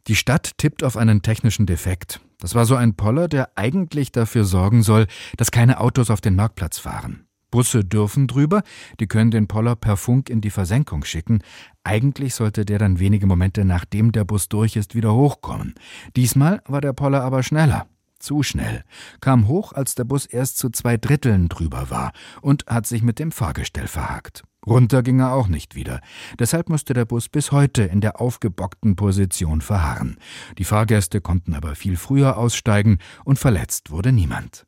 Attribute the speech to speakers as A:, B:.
A: Die Stadt tippt auf einen technischen Defekt. Das war so ein Poller, der eigentlich dafür sorgen soll, dass keine Autos auf den Marktplatz fahren. Busse dürfen drüber, die können den Poller per Funk in die Versenkung schicken. Eigentlich sollte der dann wenige Momente nachdem der Bus durch ist wieder hochkommen. Diesmal war der Poller aber schneller. Zu schnell. Kam hoch, als der Bus erst zu 2/3 drüber war und hat sich mit dem Fahrgestell verhakt. Runter ging er auch nicht wieder. Deshalb musste der Bus bis heute in der aufgebockten Position verharren. Die Fahrgäste konnten aber viel früher aussteigen und verletzt wurde niemand.